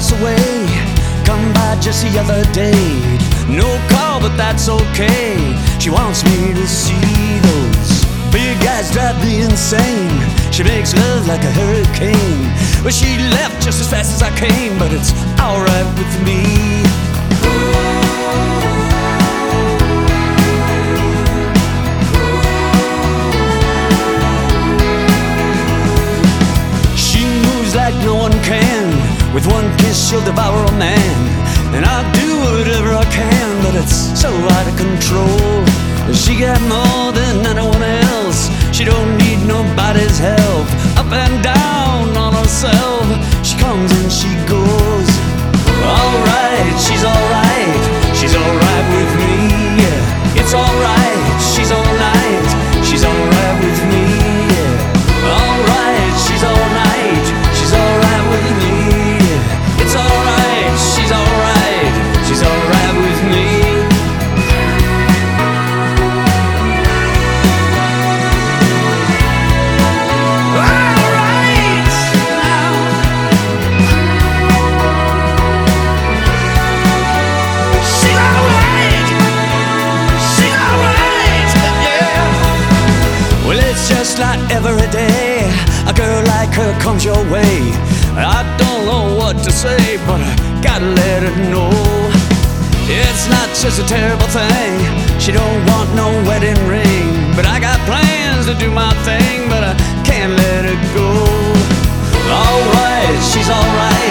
hours away. Come by just the other day. No call, but that's okay. She wants me to see those big guys drive me insane. She makes love like a hurricane. Well, she left just as fast as I came, but it's alright with me. She moves like no one can. With one kiss she'll devour a man. And I'll do whatever I can, but it's so out of control. She got more than anyone else. She don't need nobody's help. Up and down on herself. She comes and she goes. Alright, she's alright. She's alright with me. It's alright, she's alright. She's alright with me. Alright, she's alright. She's alright with me. It's alright, she's alright. She's alright with me. Just like every day, a girl like her comes your way. I don't know what to say, but I gotta let her know. It's not just a terrible thing. She don't want no wedding ring, but I got plans to do my thing, but I can't let her go. Alright, she's alright.